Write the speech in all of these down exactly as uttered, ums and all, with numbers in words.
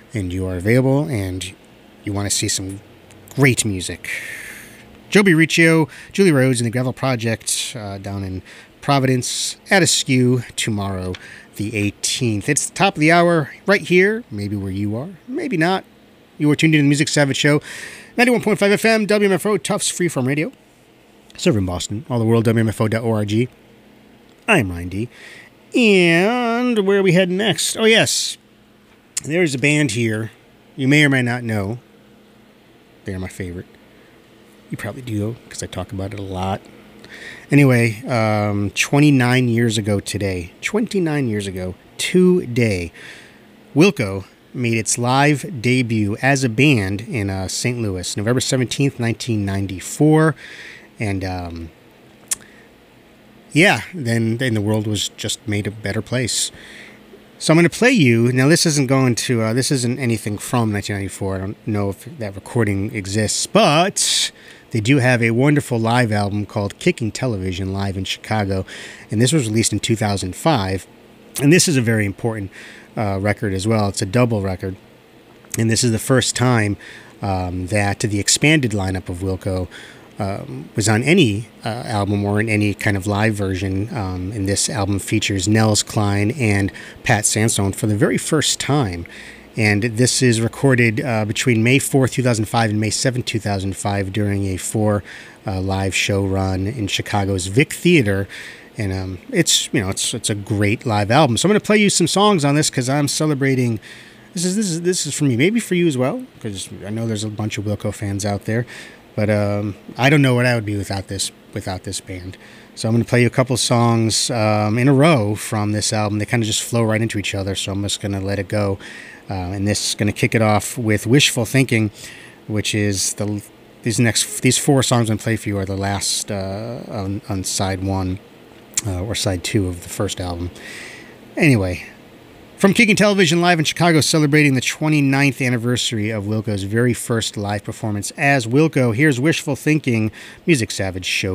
and you are available and you want to see some great music, Joby Riccio, Julie Rhodes, and the Gravel Project uh, down in Providence at Askew tomorrow, the eighteenth. It's the top of the hour right here, maybe where you are, maybe not. You are tuned in to the Music Savage Show, ninety-one point five F M, W M F O, Tufts Freeform Radio, serving Boston, all the world, W M F O dot org. I'm Ryan D. And where are we heading next? Oh, yes. There's a band here you may or may not know. They're my favorite. You probably do, because I talk about it a lot. Anyway, um, twenty-nine years ago today, twenty-nine years ago today, Wilco made its live debut as a band in uh, Saint Louis, November seventeenth, nineteen ninety-four. And, um... yeah, then, then the world was just made a better place. So I'm going to play you. Now, this isn't going to, uh, this isn't anything from nineteen ninety-four. I don't know if that recording exists, but they do have a wonderful live album called Kicking Television live in Chicago. And this was released in two thousand five. And this is a very important uh, record as well. It's a double record. And this is the first time um, that the expanded lineup of Wilco Um, was on any uh, album or in any kind of live version. Um, and this album features Nels Cline and Pat Sansone for the very first time. And this is recorded uh, between May fourth, two thousand five and May seventh, two thousand five during a four uh, live show run in Chicago's Vic Theater. And um, it's, you know, it's it's a great live album. So I'm going to play you some songs on this because I'm celebrating. This is, this is, this is for me, maybe for you as well, because I know there's a bunch of Wilco fans out there. But um, I don't know what I would be without this without this band. So I'm going to play you a couple songs um, in a row from this album. They kind of just flow right into each other, so I'm just going to let it go. Uh, and this is going to kick it off with Wishful Thinking, which is the these next these four songs I'm going to play for you are the last uh, on, on side one uh, or side two of the first album. Anyway. From Kicking Television live in Chicago, celebrating the twenty-ninth anniversary of Wilco's very first live performance as Wilco, here's Wishful Thinking, Music Savage Show.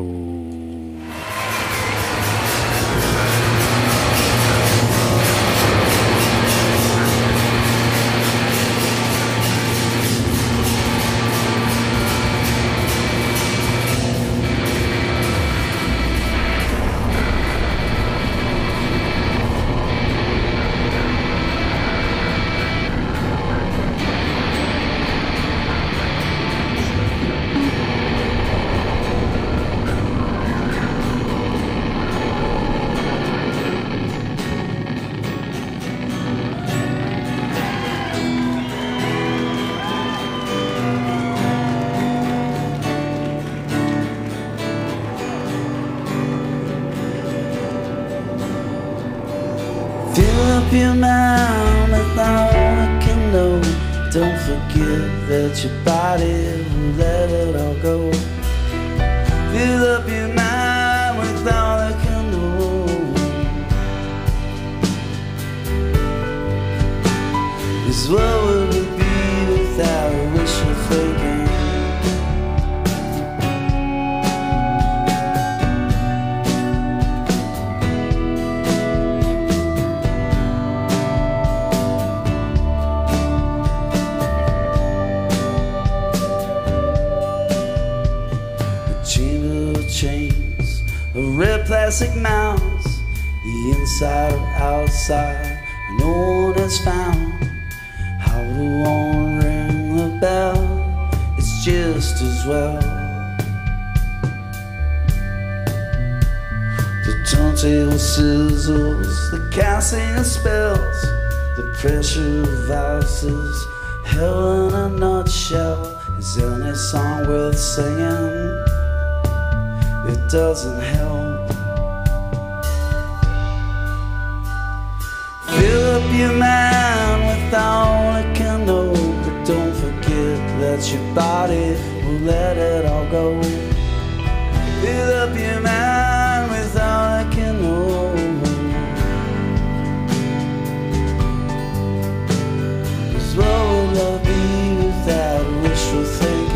Your mind with all it can know. Don't forget that your body will let it all go. Fill up your mind with all it can know. 'Cause what would it be without a wishful thinking? Red plastic mounds, the inside or outside, no one has found how to want to ring the bell. It's just as well. The turntable sizzles, the casting of spells, the pressure of vices, hell in a nutshell. Is any song worth singing? It doesn't help. Fill up your mind with all it can know, but don't forget that your body will let it all go. Fill up your mind with all it can know. 'Cause what would love be without wishful thinking?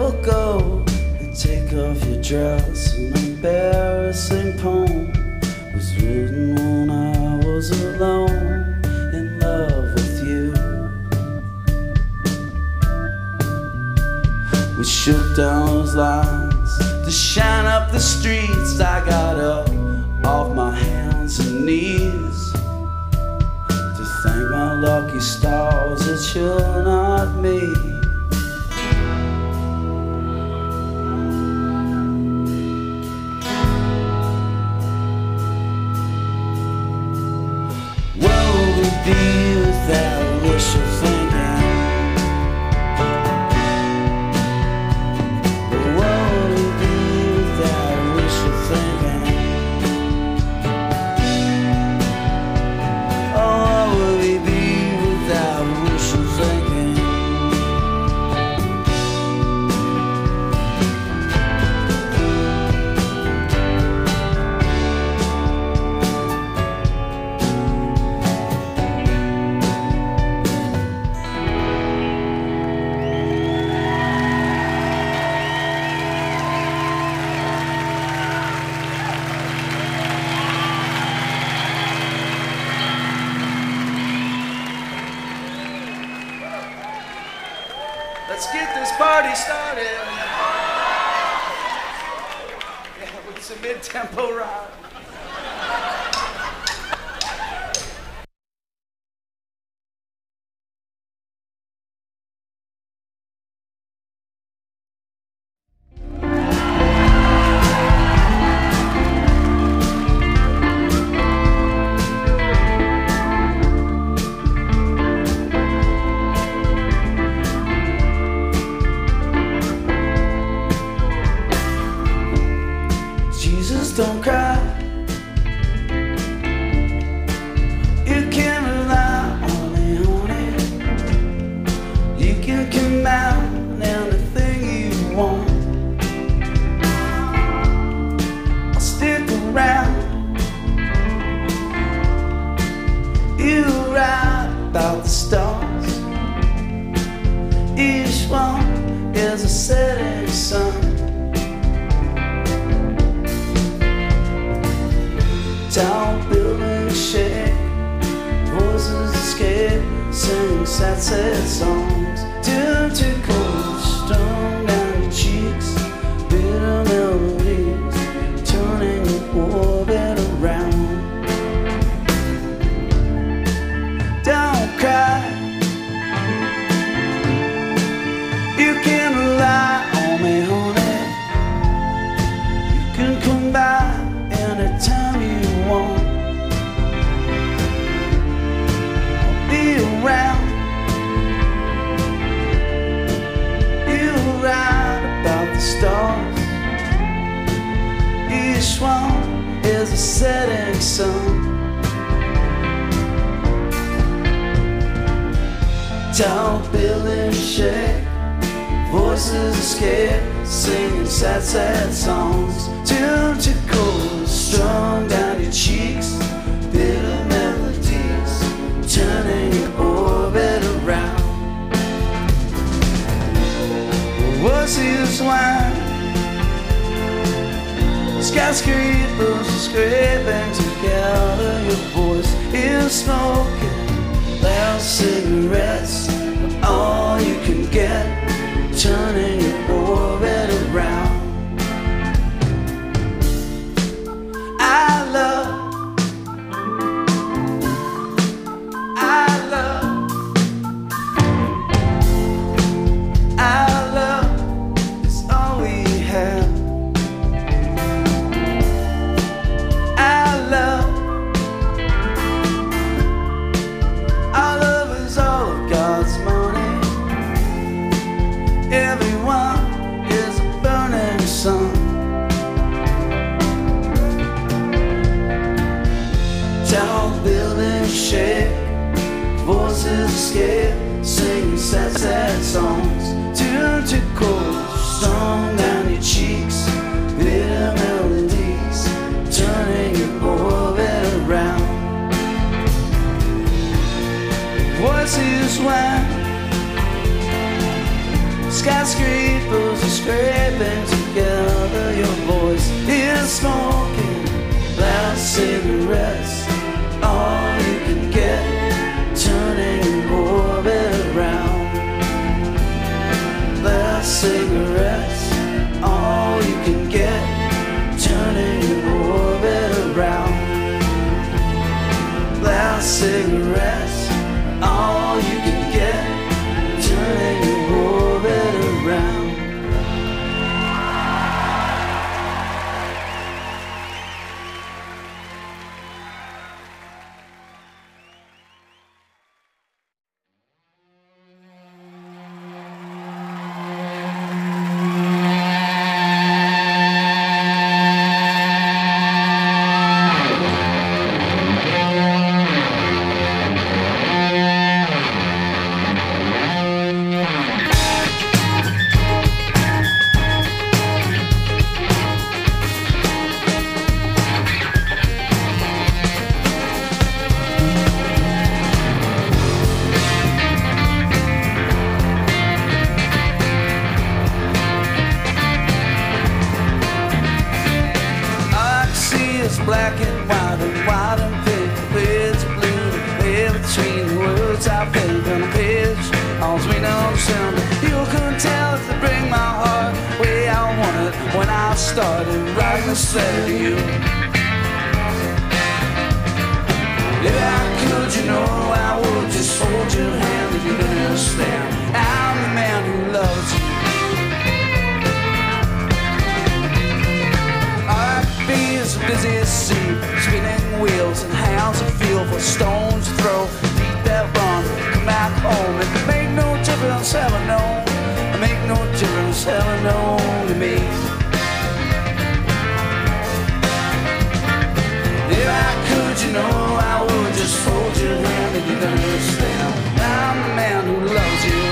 will go and take off your dress. An embarrassing poem was written when I was alone in love with you. We shook down those lines to shine up the streets. I got up off my hands and knees to thank my lucky stars that you're not me. What would it be without wishful thinking? What would it be without wishful thinking? Oh, what would it be without wishful thinking? Let's get this party started. Yeah, with some mid-tempo rock. Jesus, don't cry. You can rely on me, honey. You can come out anything you want. I'll stick around. You write about the stars. Each one is a setting sun. Down buildings shake, voices escape, sing sad, sad songs. Tuned to cold, strung down your cheeks, bitter melodies, turning your orbit around. Don't cry. You can rely on me, honey. You can come by anytime you want. I'll be around. You write about the stars. Each one is a setting sun. Tall buildings shake, voices escape, singing sad, sad songs. Tuned to cold, strung down your cheeks, bitter melodies, turning your orbit around. Was his wine? Skyscrapers are scraping together. Your voice is smoking, loud cigarettes are all you can get, turning your orbit around. I love, I love, I love is all we have. I love, our love is all of God's money. Everyone is a burning sun. Tall buildings shake, voices escape, singing sad, sad songs. Tuned to cold, strung down your cheeks, bitter melodies, turning your orbit around. Voices wine, Skyscrapers are scraping together. Your voice is smoking loud cigarettes. All you can get, turning your orbit around. Loud cigarettes, all you can get, turning your orbit around. Loud cigarettes, all you can get, turning your orbit around. Black and white and white and pink, it's blue, in between the words I think on a page. All's we know sound, you couldn't tell if they bring my heart way I want it when I started writing this letter to you. If I could, you know, I would just hold your hand if you didn't understand. I'm the man who loves you. Be as busy as sea, spinning wheels and hands that feel for stones to throw. Beat that run, come back home. It make no difference, ever known. It make no difference, ever known to me. If I could, you know, I would just hold your hand and you'd understand. I'm the man who loves you.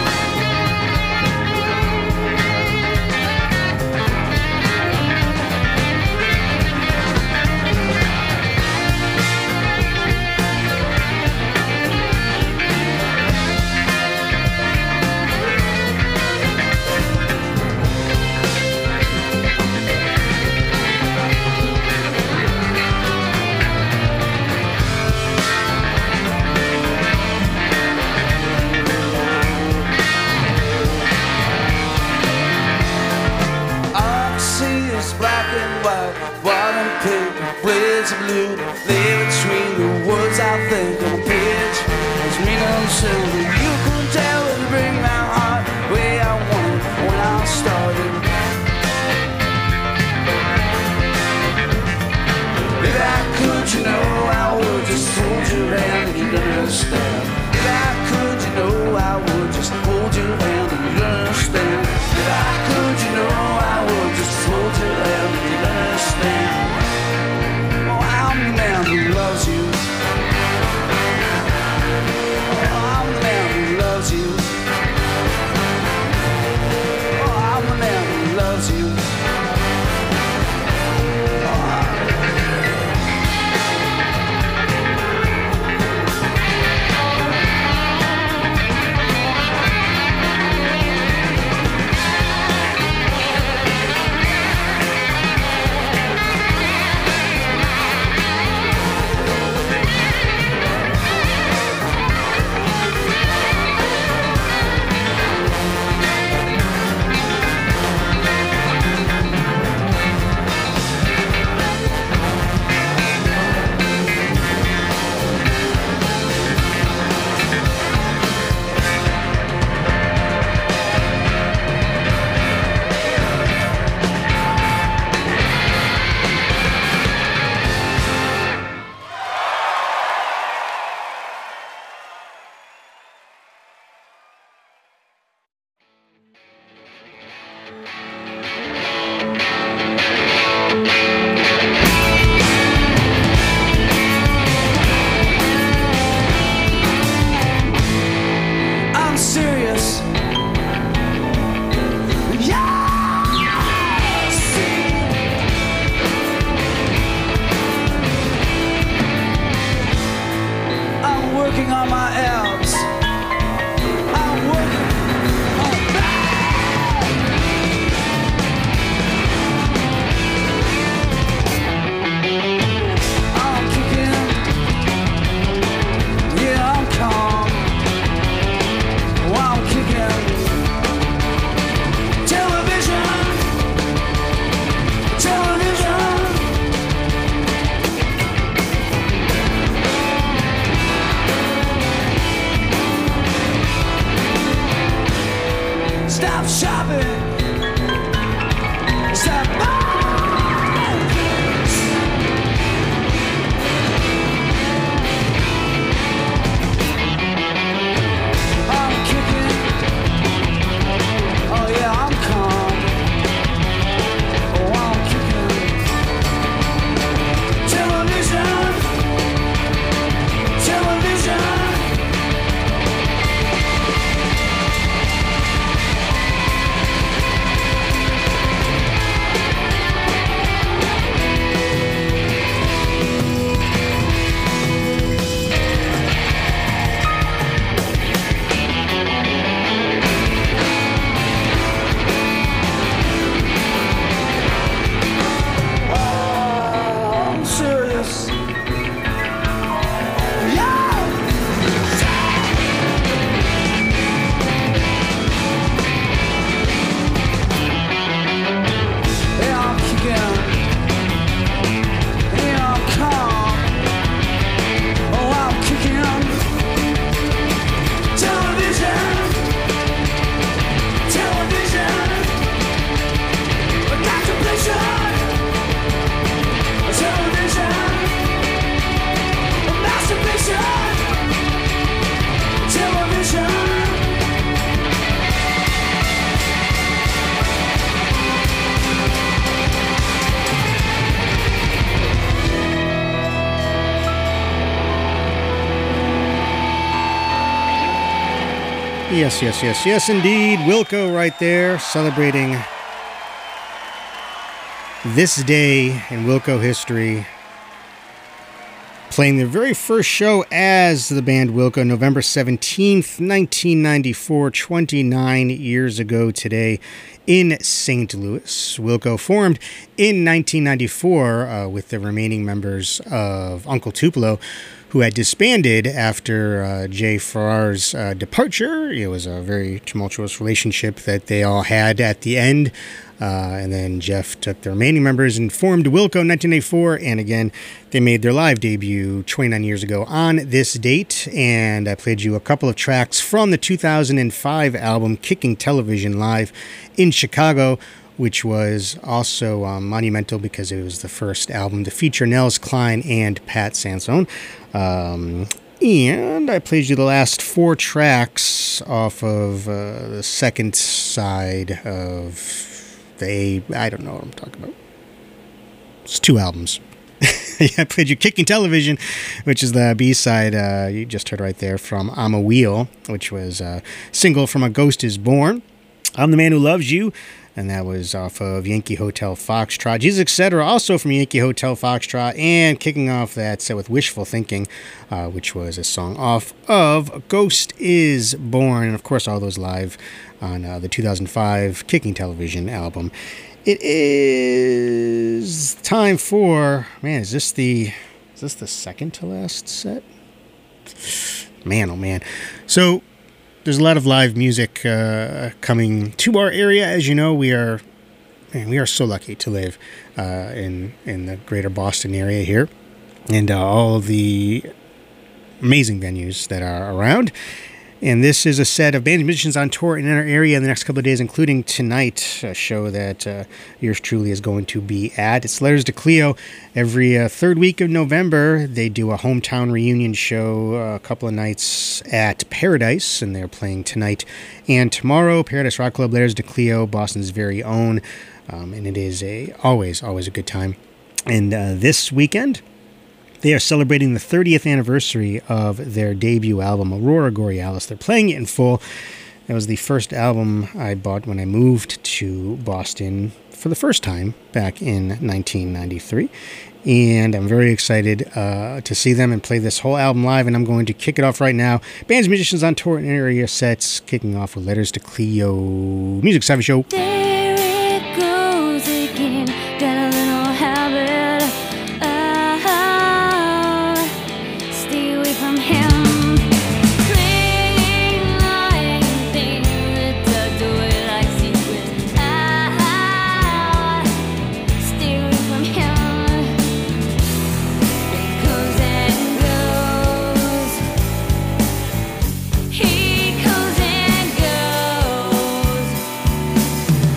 Yes, yes, yes, yes, indeed. Wilco right there, celebrating this day in Wilco history. Playing their very first show as the band Wilco, November seventeenth, nineteen ninety-four, twenty-nine years ago today in Saint Louis. Wilco formed in nineteen ninety-four uh, with the remaining members of Uncle Tupelo, who had disbanded after uh, Jay Farrar's uh, departure. It was a very tumultuous relationship that they all had at the end. Uh, and then Jeff took the remaining members and formed Wilco in nineteen eighty-four. And again, they made their live debut twenty-nine years ago on this date. And I played you a couple of tracks from the two thousand five album Kicking Television Live in Chicago, which was also um, monumental because it was the first album to feature Nels Cline and Pat Sansone. Um, and I played you the last four tracks off of uh, the second side of the, I don't know what I'm talking about. It's two albums. Yeah, I played you Kicking Television, which is the B-side uh, you just heard right there from I'm a Wheel, which was a single from A Ghost is Born. I'm the Man Who Loves You, and that was off of Yankee Hotel Foxtrot. Jesus, et cetera, also from Yankee Hotel Foxtrot, and kicking off that set with Wishful Thinking, uh, which was a song off of Ghost is Born, and of course all those live on uh, the two thousand five Kicking Television album. It is time for, man, is this the, is this the second to last set? Man, oh man. So, there's a lot of live music uh, coming to our area. As you know, we are man, we are so lucky to live uh, in in the greater Boston area here, and uh, all the amazing venues that are around. And this is a set of bands and musicians on tour in our area in the next couple of days, including tonight, a show that uh, yours truly is going to be at. It's Letters to Cleo. Every uh, third week of November, they do a hometown reunion show uh, a couple of nights at Paradise, and they're playing tonight and tomorrow. Paradise Rock Club, Letters to Cleo, Boston's very own, um, and it is a always, always a good time. And uh, this weekend, they are celebrating the thirtieth anniversary of their debut album, Aurora Borealis. They're playing it in full. That was the first album I bought when I moved to Boston for the first time back in nineteen ninety-three. And I'm very excited uh, to see them and play this whole album live. And I'm going to kick it off right now. Bands, musicians on tour and area sets, kicking off with Letters to Cleo. Music Savvy Show. There it goes again. Got a little habit. From him, playing like things that do it like secret. Ah, stay away from him. He comes and goes. He comes and goes.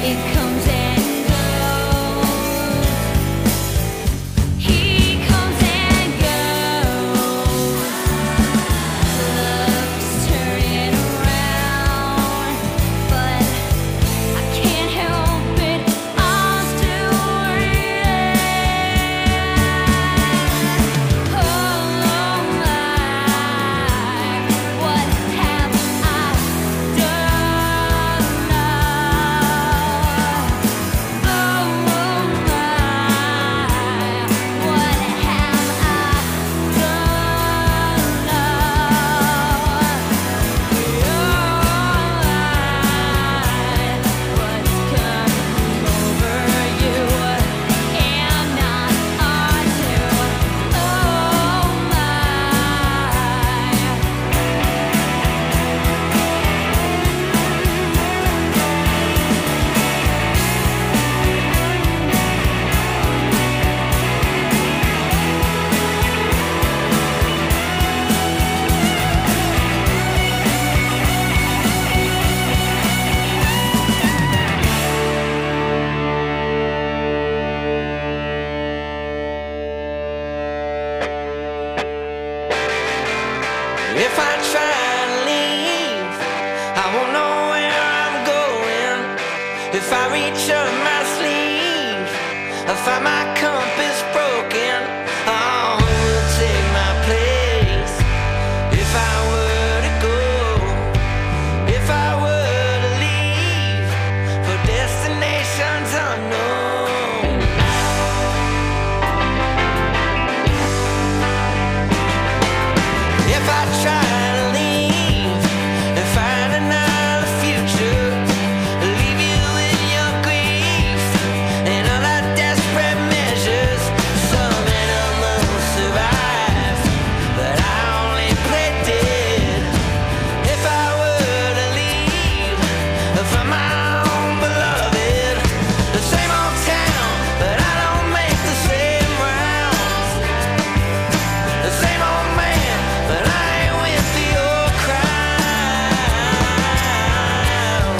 it comes and goes. He comes and goes. Love's turning around, but I can't help it. I'm still waiting. Oh my, what have I done now? Oh my, what have I done now? What's coming over you and not onto? Oh my. If I try to leave, I won't know where I'm going. If I reach up my sleeve, I find my compass broken. Oh, who will take my place? If I were to go, if I were to leave for destinations unknown. If I try to leave and find another future, leave you in your grief and all our desperate measures. Some animals survive, but I only play dead. If I were to leave from my own beloved, the same old town, but I don't make the same rounds. The same old man, but I ain't with the old crowd.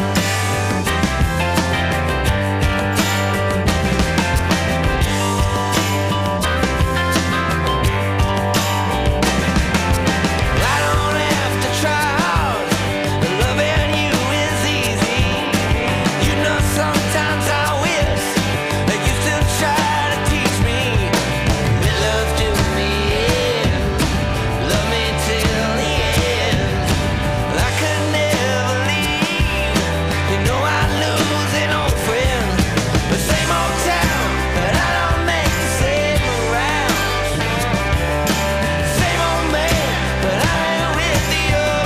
I don't have to try hard. Loving you is easy. You know sometimes I wish that you still try to teach me that love to me. Love me till the end. I could never leave. You know I'd lose an old friend. The same old town, but I don't make the same rounds. Same old man, but I ain't with the old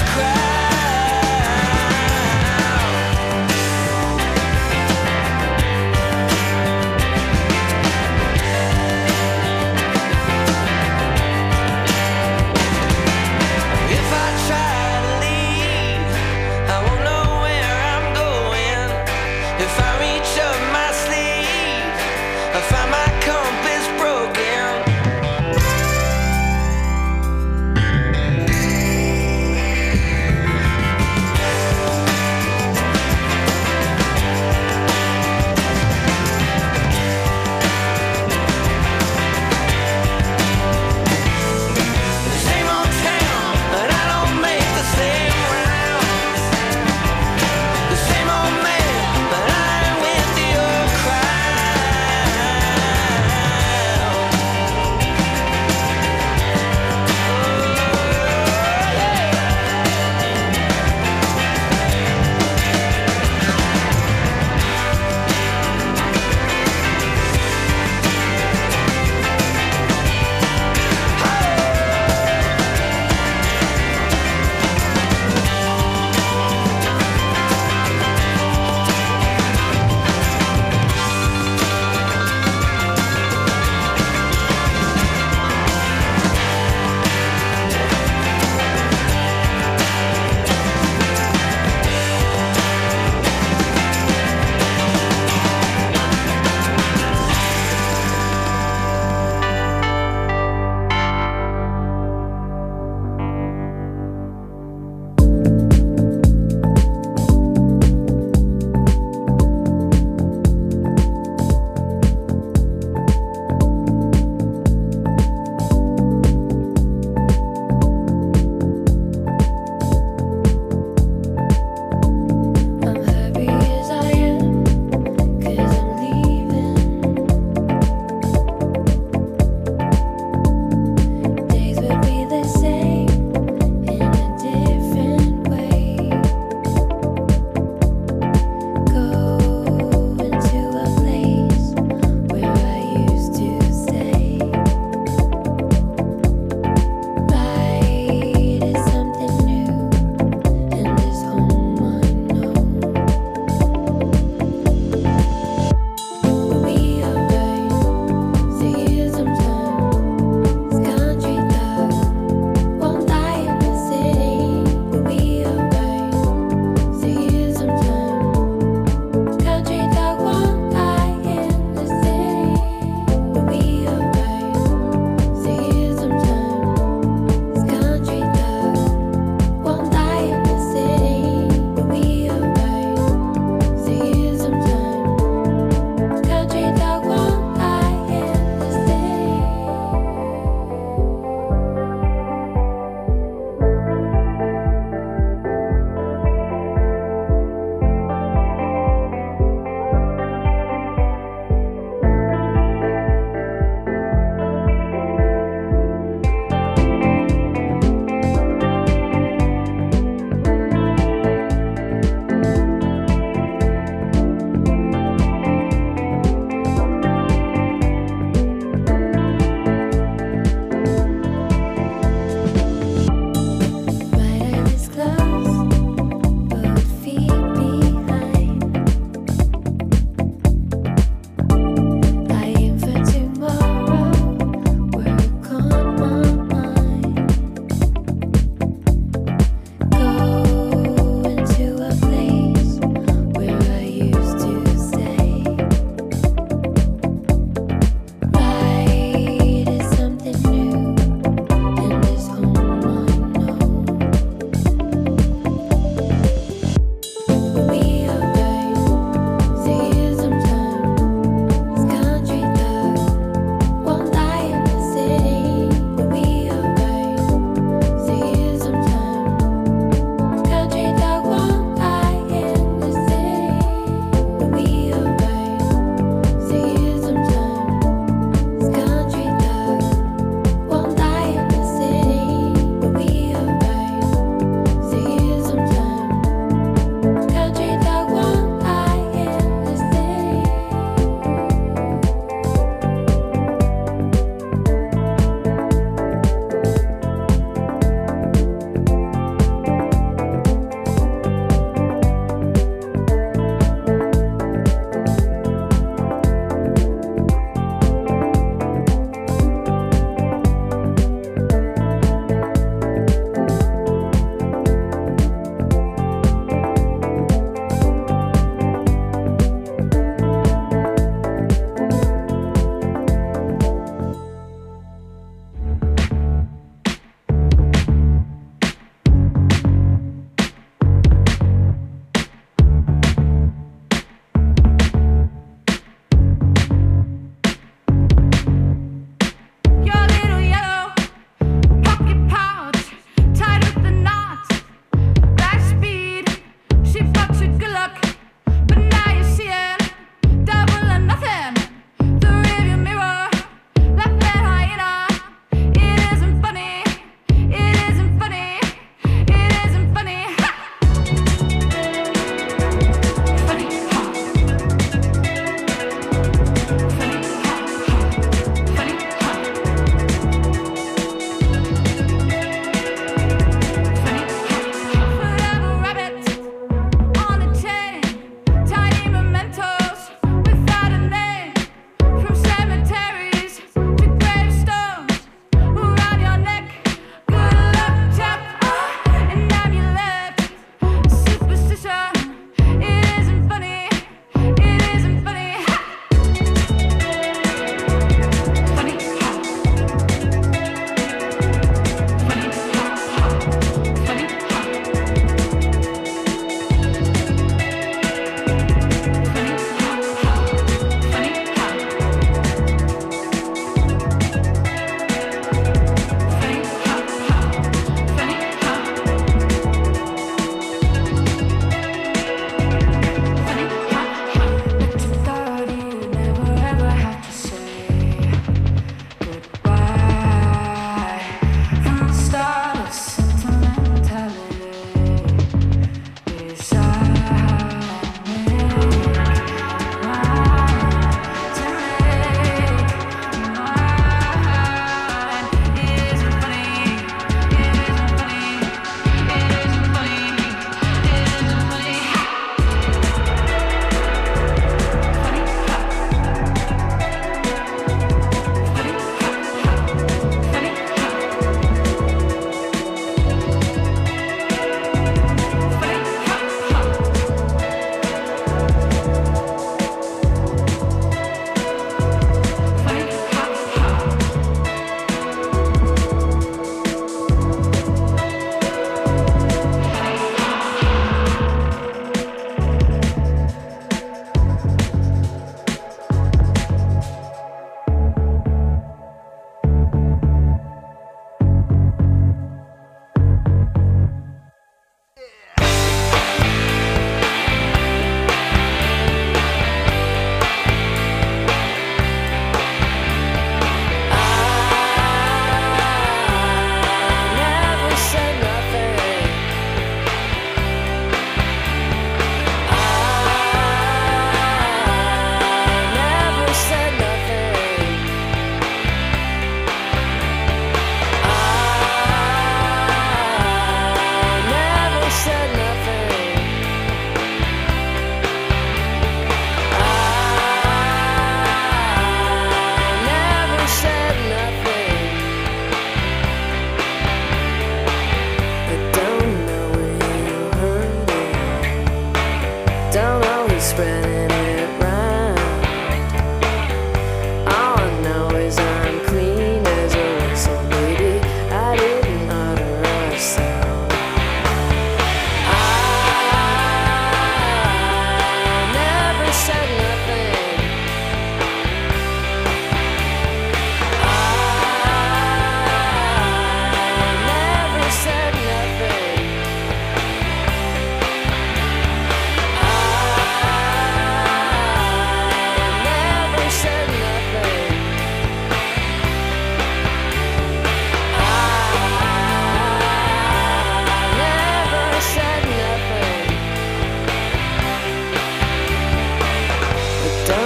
If I try to leave, I won't know where I'm going. If I reach up my sleeve, I find my compass broken. The same old town, but I don't make the same rounds. The same old man, but I ain't with the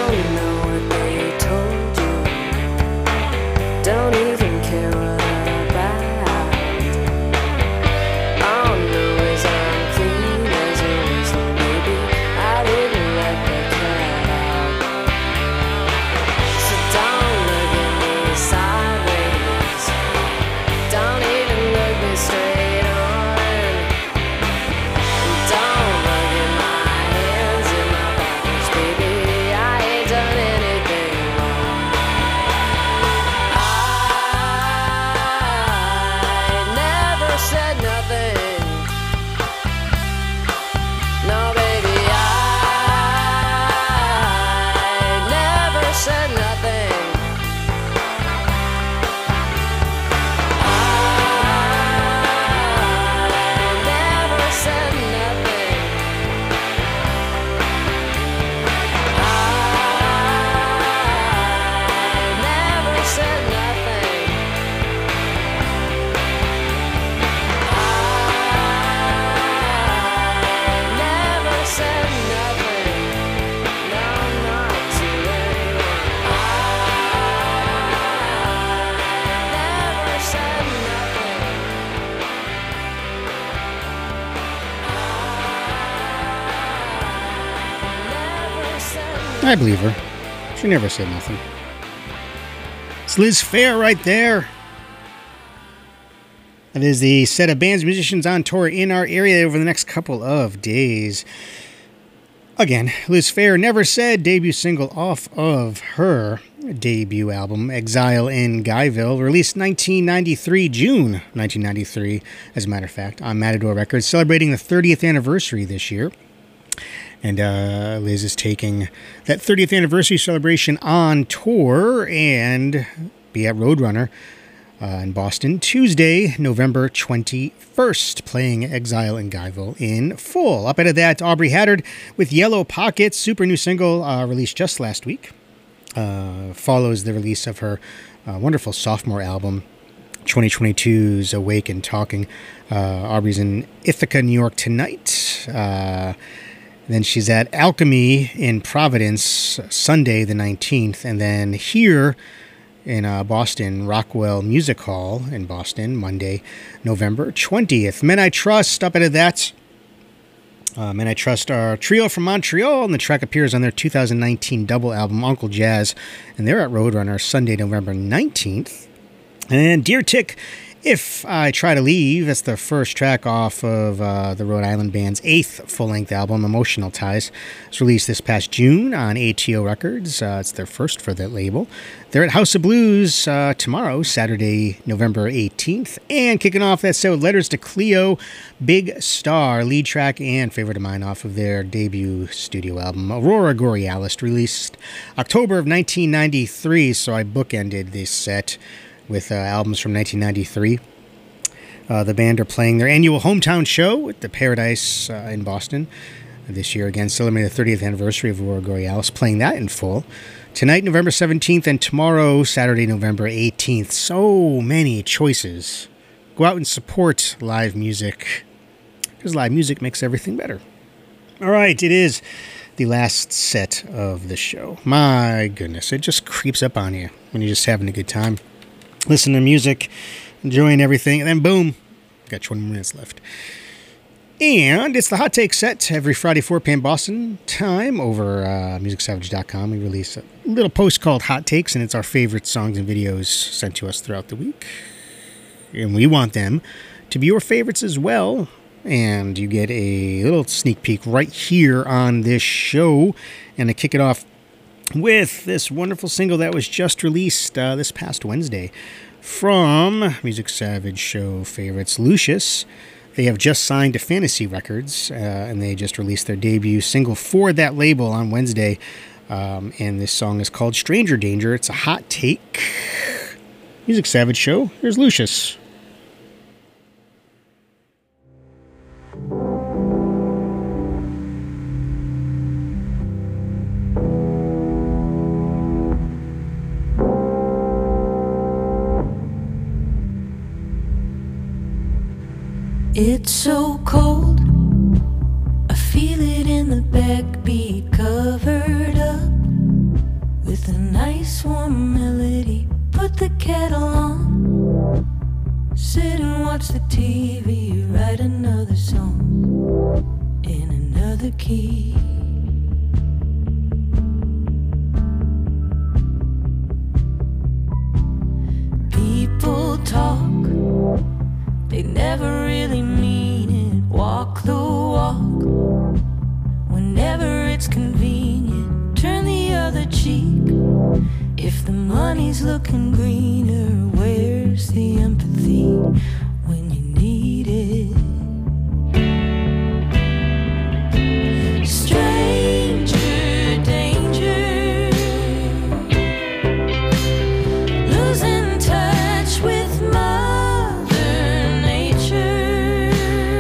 don't know what they told you. Don't even care what I'm about. All I know is I'm clean as a whistle, baby. I didn't let the cat out. So don't look at me sideways. Don't even look me straight on. Don't look at my hands in my pockets, baby. I ain't done anything wrong. I never said nothing. No, baby, I never said nothing. I never said nothing. I never said nothing. I never said nothing. No, not to anyone. I never said nothing. Never said I believe her. She never said nothing. It's Liz Phair right there. That is the set of bands, musicians on tour in our area over the next couple of days. Again, Liz Phair, Never Said, debut single off of her debut album, Exile in Guyville, released nineteen ninety-three, June nineteen ninety-three, as a matter of fact, on Matador Records, celebrating the thirtieth anniversary this year. And uh, Liz is taking that thirtieth anniversary celebration on tour and be at Roadrunner uh, in Boston Tuesday, November twenty-first, playing Exile in Guyville in full. Up out of that, Aubrey Haddard with Yellow Pockets, super new single uh, released just last week. Uh, follows the release of her uh, wonderful sophomore album, twenty twenty-two's Awake and Talking. Uh, Aubrey's in Ithaca, New York tonight. Uh, then she's at Alchemy in Providence Sunday the nineteenth. And then here in uh, Boston, Rockwell Music Hall in Boston, Monday, November twentieth. Men I Trust, up out of that. Uh, Men I Trust are a trio from Montreal, and the track appears on their two thousand nineteen double album, Uncle Jazz. And they're at Roadrunner Sunday, November nineteenth. And Deer Tick, If I Try to Leave, that's the first track off of uh, the Rhode Island band's eighth full-length album, Emotional Ties. It's released this past June on A T O Records. Uh, it's their first for that label. They're at House of Blues uh, tomorrow, Saturday, November eighteenth. And kicking off that set with Letters to Cleo, Big Star, lead track and favorite of mine off of their debut studio album, Aurora Borealis, released October of nineteen ninety-three. So I bookended this set with uh, albums from nineteen ninety-three. Uh, the band are playing their annual hometown show at the Paradise uh, in Boston this year, again celebrating the thirtieth anniversary of Aurora Borealis, playing that in full. Tonight, November seventeenth, and tomorrow, Saturday, November eighteenth. So many choices. Go out and support live music, because live music makes everything better. All right, it is the last set of the show. My goodness, it just creeps up on you when you're just having a good time. Listen to music, enjoying everything, and then boom, got twenty minutes left. And it's the Hot Take set every Friday, four p.m. Boston time over uh, music savage dot com. We release a little post called Hot Takes, and it's our favorite songs and videos sent to us throughout the week. And we want them to be your favorites as well. And you get a little sneak peek right here on this show. And to kick it off with this wonderful single that was just released uh, this past Wednesday from Music Savage show favorites, Lucius. They have just signed to Fantasy Records, uh, and they just released their debut single for that label on Wednesday. Um, and this song is called Stranger Danger. It's a hot take. Music Savage show. Here's Lucius. It's so cold, I feel it in the backbeat, covered up with a nice warm melody. Put the kettle on, sit and watch the T V, write another song in another key. People talk, they never really mean it. Walk the walk whenever it's convenient. Turn the other cheek if the money's looking greener. Where's the empathy when you need it? Stranger danger, losing touch with Mother Nature.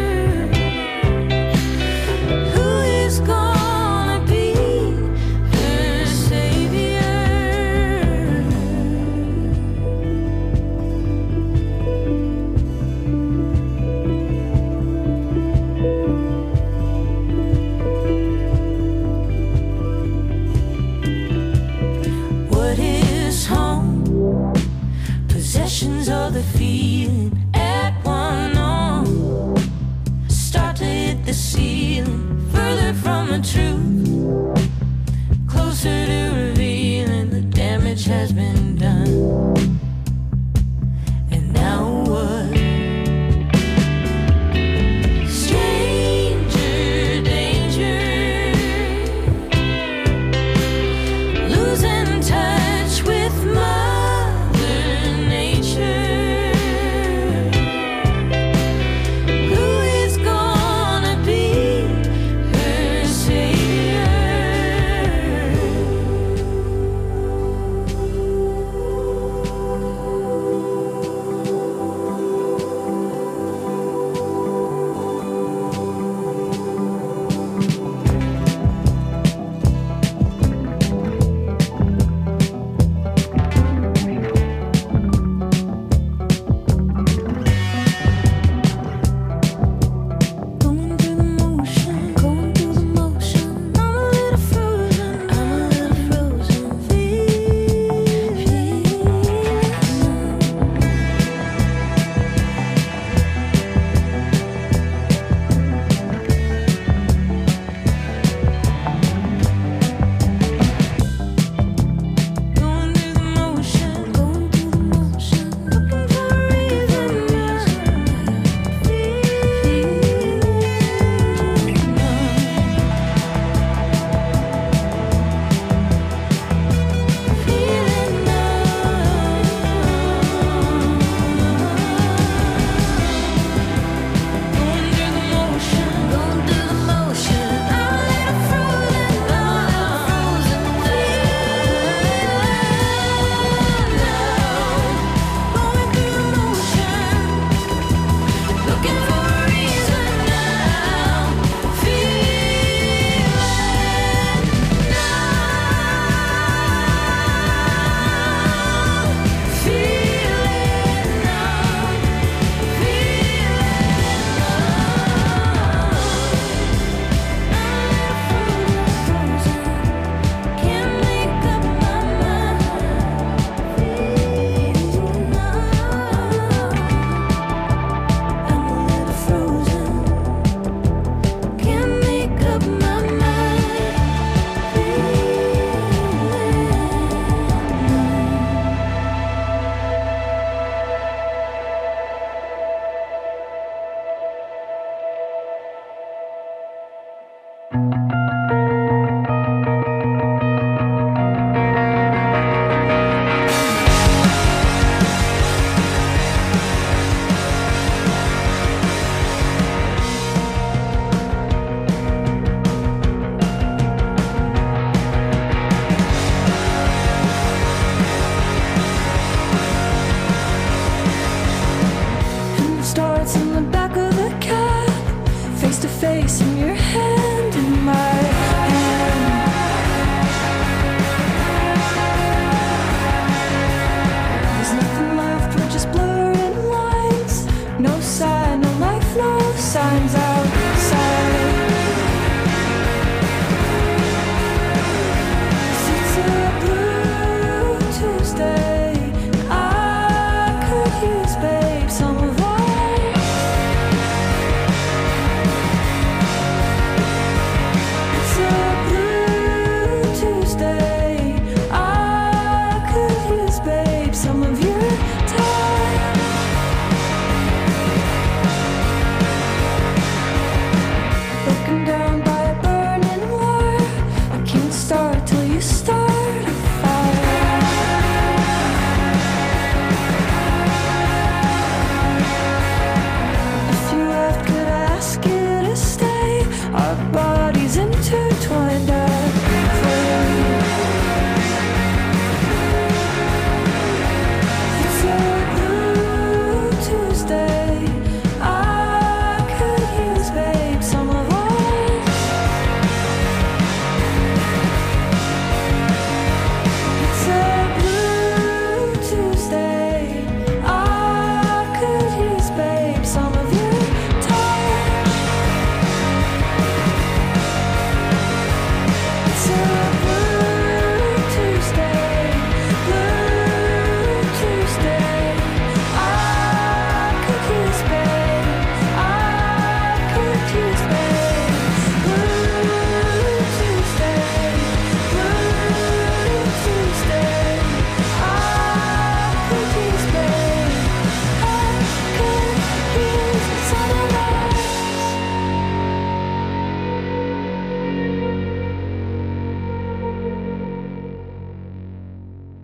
Who is gonna be her savior?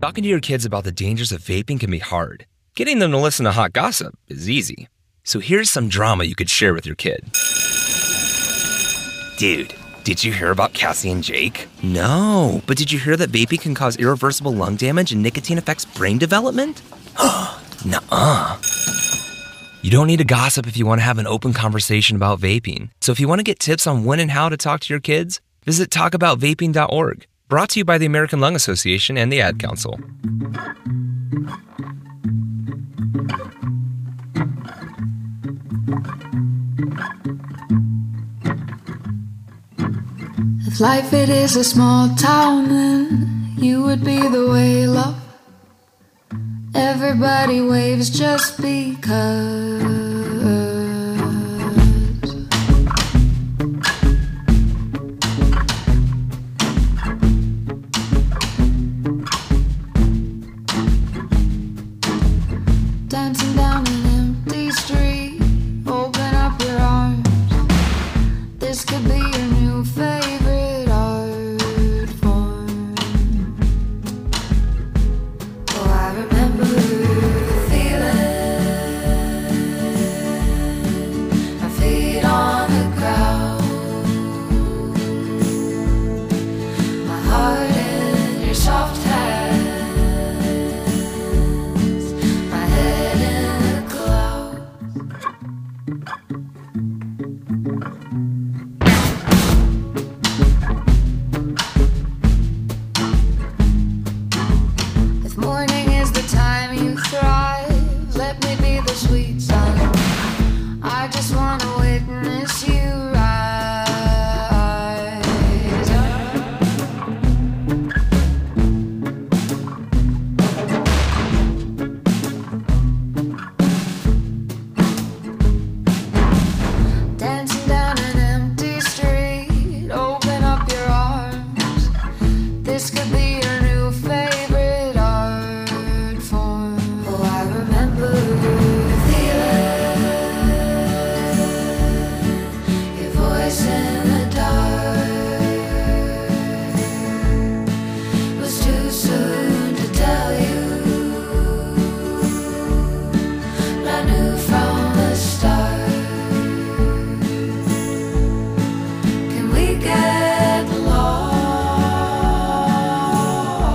Talking to your kids about the dangers of vaping can be hard. Getting them to listen to hot gossip is easy. So here's some drama you could share with your kid. Dude, did you hear about Cassie and Jake? No, but did you hear that vaping can cause irreversible lung damage and nicotine affects brain development? Nuh-uh. You don't need to gossip if you want to have an open conversation about vaping. So if you want to get tips on when and how to talk to your kids, visit talk about vaping dot org. Brought to you by the American Lung Association and the Ad Council. If life it is a small town, then you would be the whaler. Everybody waves just because. Dancing down an empty street, open up your arms. This could be your new favorite art form. Oh, I remember the feeling. Our feet on the ground. My heart in your soft hands. My head in the clouds. If morning is the time you thrive, let me be the sweet sun. I just wanna witness you rise up. Dancing down an empty street, open up your arms. This could be your new favorite art form. Oh, I remember the feeling. Your voice in the dark was too soon to tell you, but I knew from the start. Can we get lost?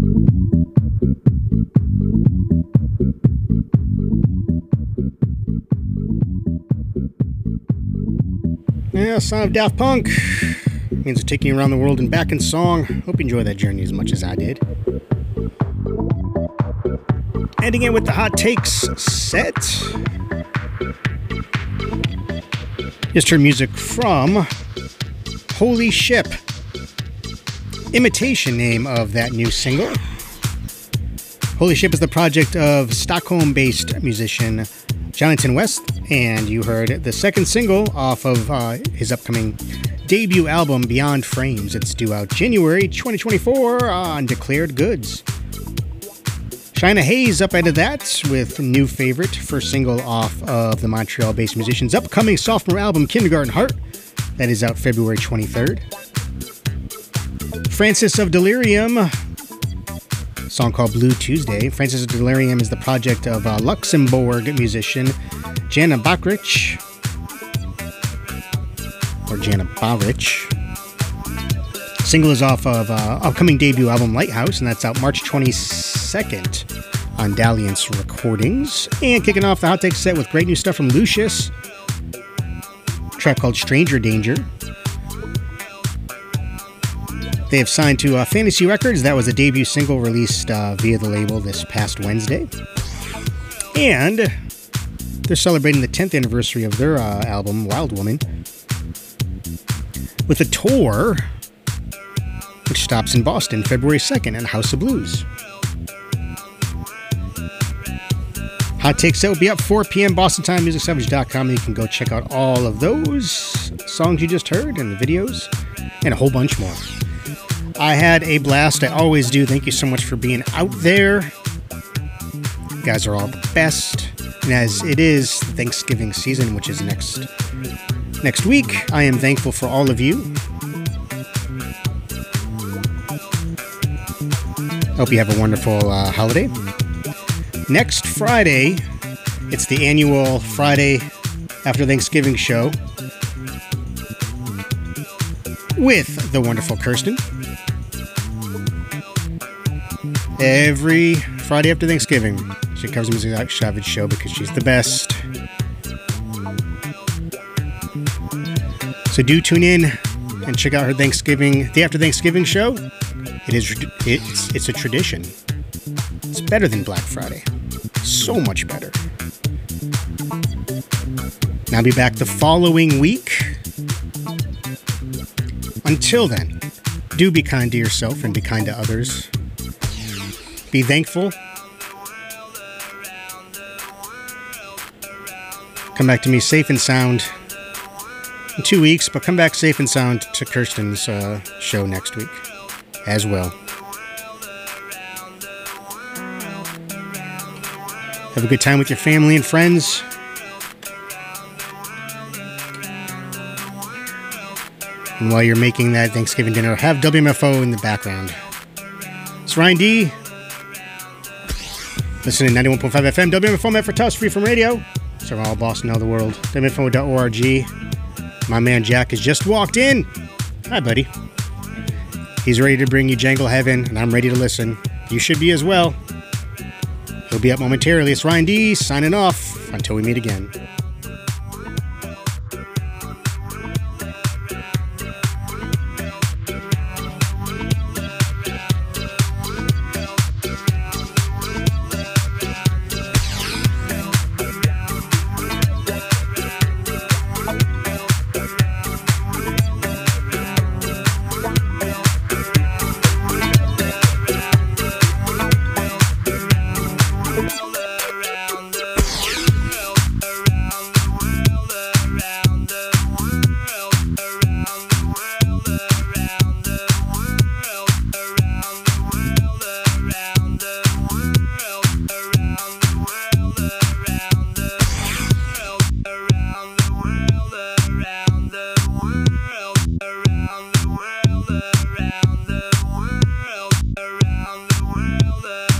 Yeah, Son of Daft Punk. Means they're taking you around the world and back in song. Hope you enjoy that journey as much as I did. Ending it with the Hot Takes set. Just heard music from Holy Ship. Imitation name of that new single. Holy Ship is the project of Stockholm-based musician Jonathan West, and you heard the second single off of uh, his upcoming debut album, Beyond Frames. It's due out January twenty twenty-four on Declared Goods. China Hayes up out of that with new favorite, first single off of the Montreal-based musician's upcoming sophomore album, Kindergarten Heart. That is out February twenty-third. Francis of Delirium, a song called Blue Tuesday. Francis of Delirium is the project of uh, Luxembourg musician Jana Bakrich, or Jana Barich. Single is off of uh, upcoming debut album Lighthouse, and that's out March twenty-second on Dalliance Recordings. And kicking off the Hot Take set with great new stuff from Lucius, a track called Stranger Danger. They have signed to uh, Fantasy Records. That was a debut single released uh, via the label this past Wednesday. And they're celebrating the tenth anniversary of their uh, album, Wild Woman, with a tour which stops in Boston February second at House of Blues. Hot Take Set will be up four p.m. Boston time, music savage dot com. You can go check out all of those songs you just heard and the videos and a whole bunch more. I had a blast. I always do. Thank you so much for being out there. You guys are all the best. And as it is Thanksgiving season, which is next next week, I am thankful for all of you. Hope you have a wonderful uh, holiday. Next Friday, it's the annual Friday after Thanksgiving show with the wonderful Kirsten. Every Friday after Thanksgiving, she covers the Music Savage show because she's the best. So do tune in and check out her Thanksgiving, the After Thanksgiving show. It is, it's, it's a tradition. It's better than Black Friday. So much better. And I'll be back the following week. Until then, do be kind to yourself and be kind to others. Be thankful. Come back to me safe and sound in two weeks, but come back safe and sound to Kirsten's uh, show next week as well. Have a good time with your family and friends. And while you're making that Thanksgiving dinner, have W M F O in the background. It's Ryan D. Listen to ninety-one point five F M, W M F O, meant for Tuss, free from radio. Serve all Boston, all the world. W M F O dot org. My man Jack has just walked in. Hi, buddy. He's ready to bring you Jangle Heaven, and I'm ready to listen. You should be as well. He'll be up momentarily. It's Ryan D. signing off until we meet again.